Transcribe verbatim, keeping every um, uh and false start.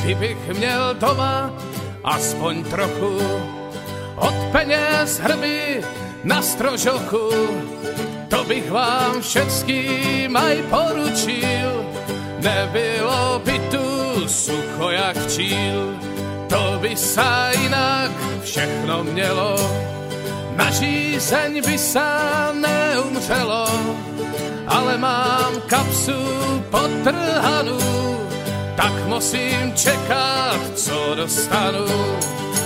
kdybych měl doma aspoň trochu od peněz hrby na strožochu, to bych vám všetkým aj poručil. Nebylo by tu sucho jak včíl, to by sa inak všechno mělo. Na žízeň by sa neumřelo, ale mám kapsu podtrhanú, tak musím čekat, co dostanu.